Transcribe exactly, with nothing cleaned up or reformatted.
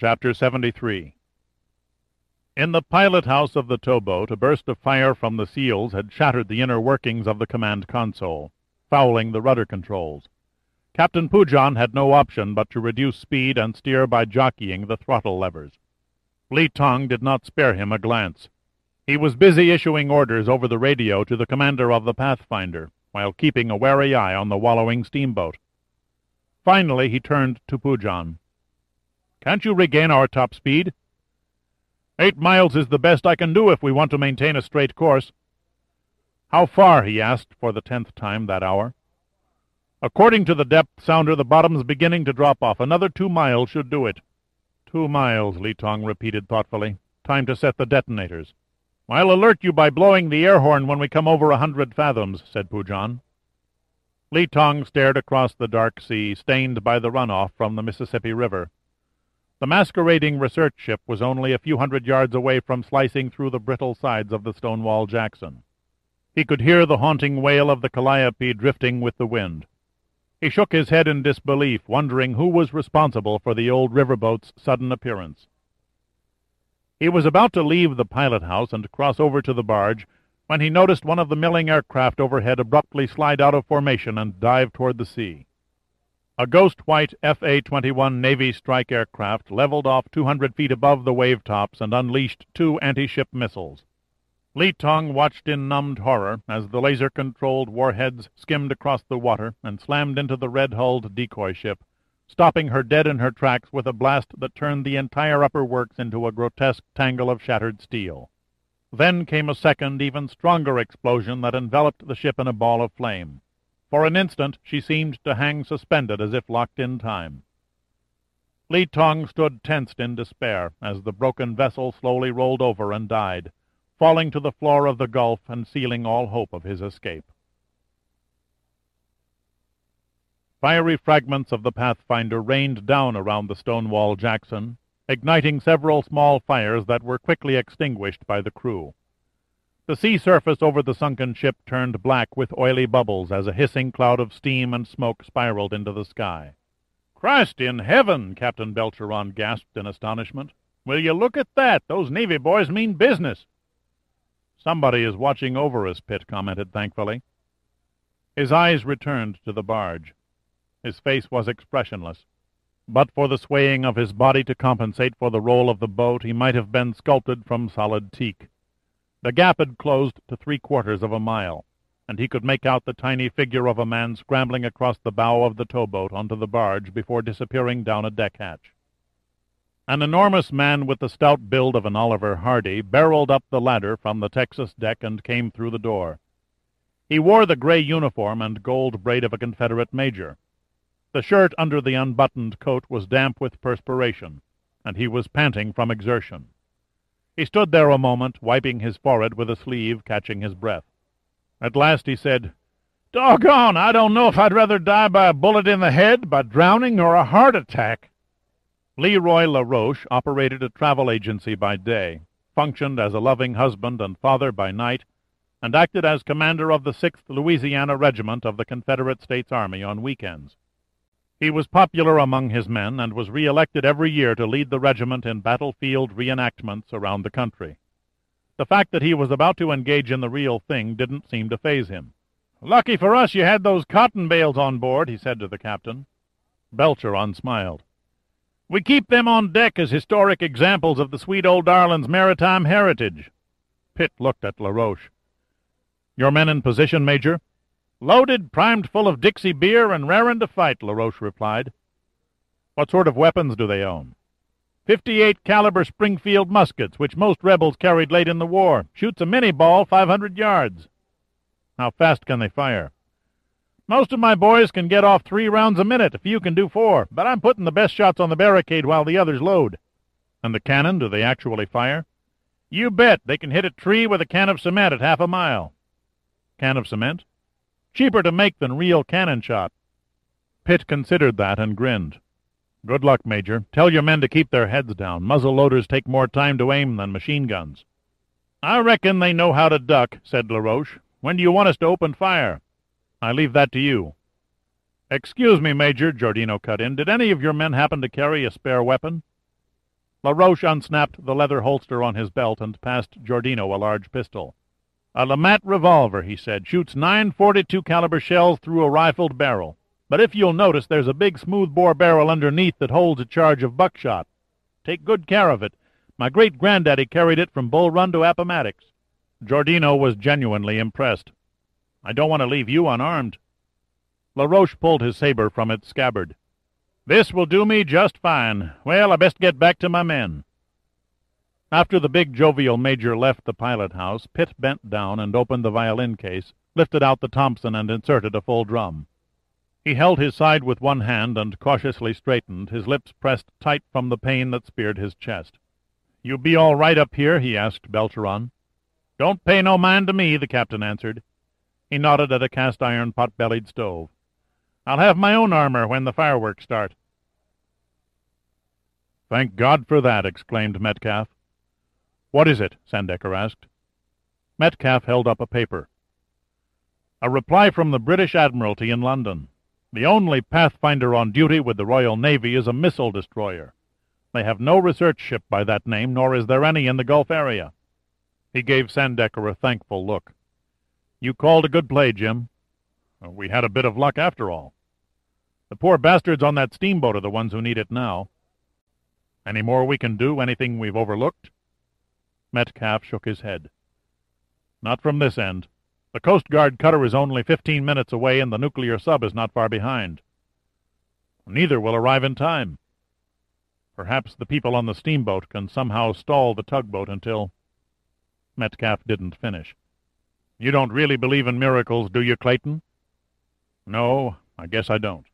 Chapter seventy-three. In the pilot-house of the towboat, a burst of fire from the seals had shattered the inner workings of the command console, fouling the rudder controls. Captain Pujan had no option but to reduce speed and steer by jockeying the throttle levers. Li Tong did not spare him a glance. He was busy issuing orders over the radio to the commander of the Pathfinder, while keeping a wary eye on the wallowing steamboat. Finally he turned to Pujan. "Can't you regain our top speed?" "Eight miles is the best I can do if we want to maintain a straight course." "How far?" he asked for the tenth time that hour. "According to the depth sounder, the bottom's beginning to drop off. Another two miles should do it." Two miles, Li Tong repeated thoughtfully. "Time to set the detonators." "I'll alert you by blowing the air horn when we come over a hundred fathoms," said Pujan. Li Tong stared across the dark sea, stained by the runoff from the Mississippi River. The masquerading research ship was only a few hundred yards away from slicing through the brittle sides of the Stonewall Jackson. He could hear the haunting wail of the Calliope drifting with the wind. He shook his head in disbelief, wondering who was responsible for the old riverboat's sudden appearance. He was about to leave the pilot-house and cross over to the barge when he noticed one of the milling aircraft overhead abruptly slide out of formation and dive toward the sea. A ghost-white F A twenty-one Navy strike aircraft leveled off two hundred feet above the wave-tops and unleashed two anti-ship missiles. Li Tong watched in numbed horror as the laser-controlled warheads skimmed across the water and slammed into the red-hulled decoy ship, stopping her dead in her tracks with a blast that turned the entire upper works into a grotesque tangle of shattered steel. Then came a second, even stronger explosion that enveloped the ship in a ball of flame. For an instant she seemed to hang suspended as if locked in time. Li Tong stood tensed in despair as the broken vessel slowly rolled over and died, falling to the floor of the gulf and sealing all hope of his escape. Fiery fragments of the Pathfinder rained down around the Stonewall Jackson, igniting several small fires that were quickly extinguished by the crew. The sea surface over the sunken ship turned black with oily bubbles as a hissing cloud of steam and smoke spiraled into the sky. "Christ in heaven!" Captain Belcheron gasped in astonishment. "Will you look at that? Those Navy boys mean business." "Somebody is watching over us," Pitt commented thankfully. His eyes returned to the barge. His face was expressionless. But for the swaying of his body to compensate for the roll of the boat, he might have been sculpted from solid teak. The gap had closed to three-quarters of a mile, and he could make out the tiny figure of a man scrambling across the bow of the towboat onto the barge before disappearing down a deck hatch. An enormous man with the stout build of an Oliver Hardy barreled up the ladder from the Texas deck and came through the door. He wore the gray uniform and gold braid of a Confederate major. The shirt under the unbuttoned coat was damp with perspiration, and he was panting from exertion. He stood there a moment, wiping his forehead with a sleeve, catching his breath. At last he said, "Doggone, I don't know if I'd rather die by a bullet in the head, by drowning, or a heart attack." Leroy LaRoche operated a travel agency by day, functioned as a loving husband and father by night, and acted as commander of the sixth Louisiana Regiment of the Confederate States Army on weekends. He was popular among his men and was re-elected every year to lead the regiment in battlefield reenactments around the country. The fact that he was about to engage in the real thing didn't seem to faze him. "Lucky for us you had those cotton bales on board," he said to the captain. Belcheron smiled. "We keep them on deck as historic examples of the sweet old darling's maritime heritage." Pitt looked at LaRoche. "Your men in position, Major?" "Loaded, primed full of Dixie beer, and rarin' to fight," LaRoche replied. "What sort of weapons do they own?" fifty-eight caliber Springfield muskets, which most rebels carried late in the war. Shoots a mini-ball five hundred yards. "How fast can they fire?" "Most of my boys can get off three rounds a minute. A few can do four, but I'm putting the best shots on the barricade while the others load." "And the cannon, do they actually fire?" "You bet. They can hit a tree with a can of cement at half a mile." "Can of cement?" "Cheaper to make than real cannon shot." Pitt considered that and grinned. "Good luck, Major. Tell your men to keep their heads down. Muzzle loaders take more time to aim than machine guns." "I reckon they know how to duck," said LaRoche. "When do you want us to open fire?" "I leave that to you." "Excuse me, Major," Giordino cut in. "Did any of your men happen to carry a spare weapon?" LaRoche unsnapped the leather holster on his belt and passed Giordino a large pistol. "A Lamat revolver," he said, "shoots nine forty-two caliber shells through a rifled barrel. But if you'll notice, there's a big smooth-bore barrel underneath that holds a charge of buckshot. Take good care of it. My great-granddaddy carried it from Bull Run to Appomattox." Giordino was genuinely impressed. "I don't want to leave you unarmed." LaRoche pulled his saber from its scabbard. "This will do me just fine. Well, I best get back to my men." After the big jovial major left the pilot-house, Pitt bent down and opened the violin case, lifted out the Thompson, and inserted a full drum. He held his side with one hand and cautiously straightened, his lips pressed tight from the pain that speared his chest. "You be all right up here?" he asked Belcheron. "Don't pay no mind to me," the captain answered. He nodded at a cast-iron pot-bellied stove. "I'll have my own armor when the fireworks start." "Thank God for that!" exclaimed Metcalf. "What is it?" Sandecker asked. Metcalf held up a paper. "A reply from the British Admiralty in London. The only Pathfinder on duty with the Royal Navy is a missile destroyer. They have no research ship by that name, nor is there any in the Gulf area." He gave Sandecker a thankful look. "You called a good play, Jim." "We had a bit of luck after all." "The poor bastards on that steamboat are the ones who need it now." "Any more we can do? Anything we've overlooked?" Metcalf shook his head. "Not from this end. The Coast Guard cutter is only fifteen minutes away, and the nuclear sub is not far behind. Neither will arrive in time. Perhaps the people on the steamboat can somehow stall the tugboat until—" Metcalf didn't finish. "You don't really believe in miracles, do you, Clayton?" "No, I guess I don't."